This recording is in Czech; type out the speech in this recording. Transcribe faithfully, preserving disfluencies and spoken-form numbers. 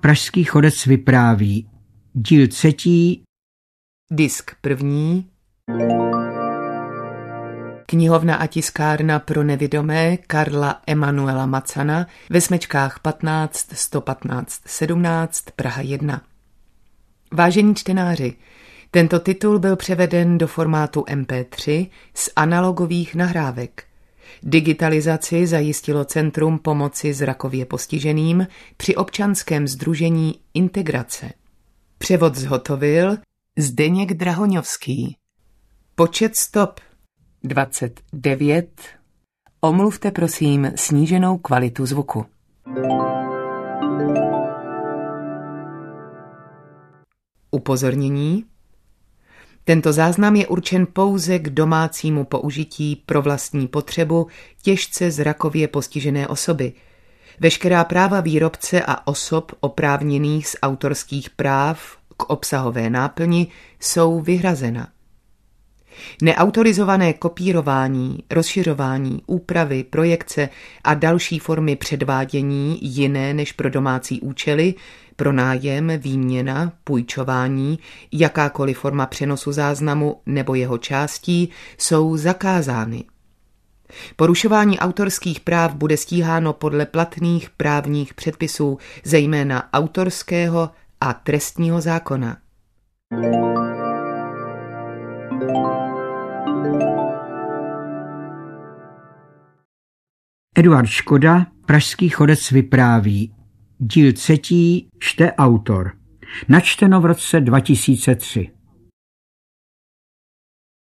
Pražský chodec vypráví. Díl třetí. Disk první. Knihovna a tiskárna pro nevidomé Karla Emanuela Macana ve smečkách patnáct sto patnáct sedmnáct Praha jedna. Vážení čtenáři, tento titul byl převeden do formátu em pé tři z analogových nahrávek. Digitalizaci zajistilo Centrum pomoci zrakově postiženým při občanském sdružení Integrace. Převod zhotovil Zdeněk Drahoňovský. Počet stop dvacet devět. Omluvte prosím sníženou kvalitu zvuku. Upozornění. Tento záznam je určen pouze k domácímu použití pro vlastní potřebu těžce zrakově postižené osoby. Veškerá práva výrobce a osob oprávněných z autorských práv k obsahové náplni jsou vyhrazena. Neautorizované kopírování, rozšiřování, úpravy, projekce a další formy předvádění jiné než pro domácí účely, pronájem, výměna, půjčování, jakákoliv forma přenosu záznamu nebo jeho částí jsou zakázány. Porušování autorských práv bude stíháno podle platných právních předpisů, zejména autorského a trestního zákona. Eduard Škoda, Pražský chodec vypráví. Díl třetí, čte autor. Načteno v roce dva tisíce tři.